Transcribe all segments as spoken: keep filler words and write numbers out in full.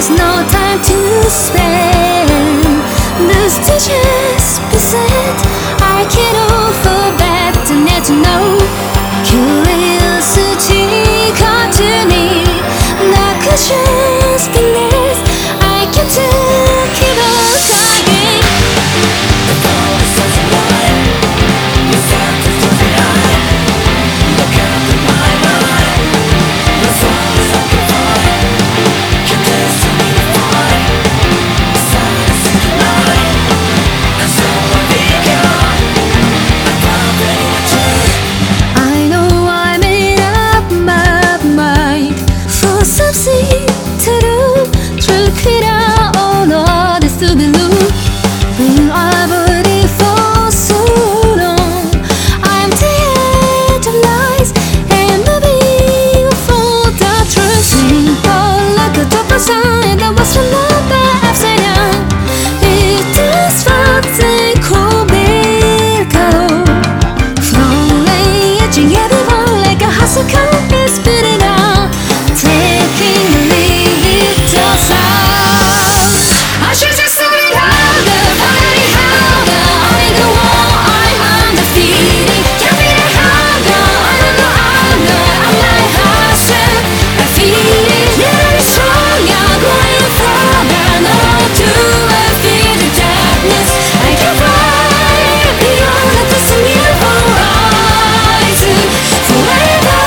There's no time to spend. The stage is beset. I can't offer back to net to know. Curiosity caught to me. The questions beneath. I can take it all again. The phone is such a lie. The sound is such a lie. Look out in my mind. The sound is like a fire. Can destiny defy? The sound is such a lie. And so I began. I found a truth. I know I made up my mind for something to do. Truth it out, oh no, this to be loose. When I've already for so long, I'm tired of lies and moving for the truth. Simple like a double sign that was from the upside down. It does something cool, miracle. Falling, edging everyone like a hustle car is spitting out. Taking the lead, does out. I should just say it louder, finally harder. I'm in the wall, I'm undefeated. Can't be the harder, I don't know harder. I'm like hustle, I feel it. Never stronger, going further. No to I feel the darkness. I can fly beyond the destiny horizon forever.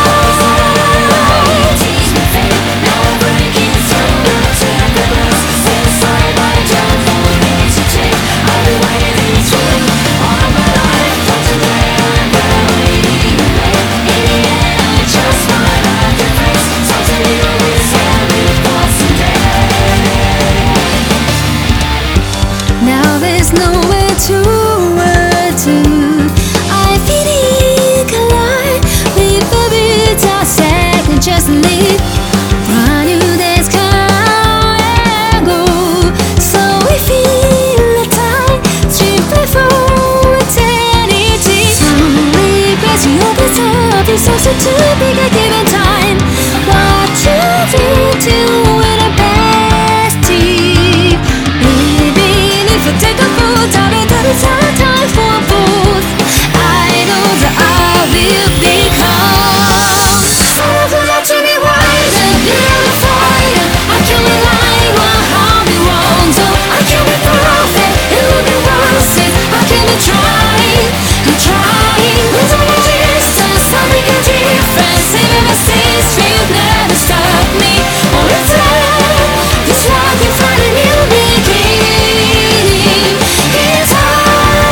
Teach me faith. Now I'm breaking through. Turn the glass. Set aside my down for me to take. I've been waiting through all my life. But today I'm going away. In the end, I just smile at your face. Something you will say before someday. Now there's nowhere to run to. I feel it collide. Leave a bit a second, just leave. Brand new days come and go. So we feel the time. Simply for eternity. Slowly pressing over top. It's also too big a given time. What you feel to with a bestie. Even if I take a foot out of the time for both, I know that I will become. So I want to be wiser, be a fighter. I can't rely on how we wrong, so I can't be perfect. It will be worth it. I can be trying, I'm trying. With all the distance, I make a difference. Even mistakes will never stop me. All the time, this one can find a new beginning. In time.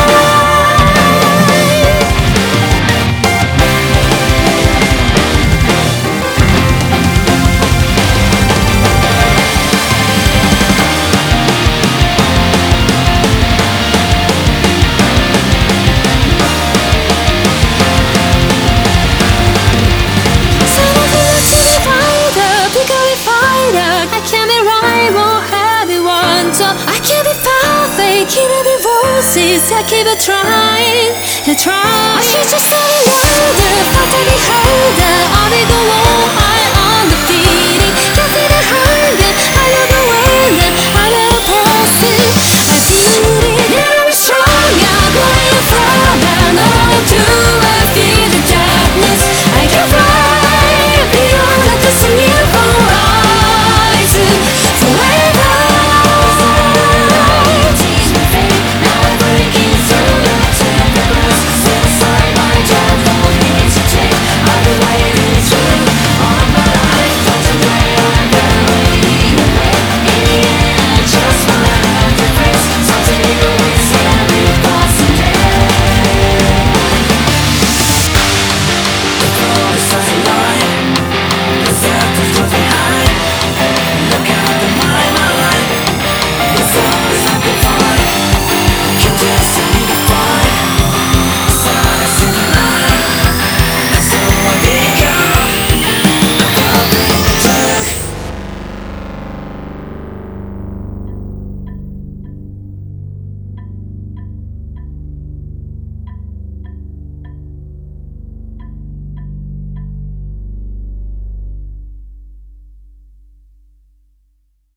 So I want to be fighter, pick up a fighter. I can't be right, won't have it one. So I can't be perfect, can't be voices. I keep it trying, I try. I should just surrender, fight to be harder.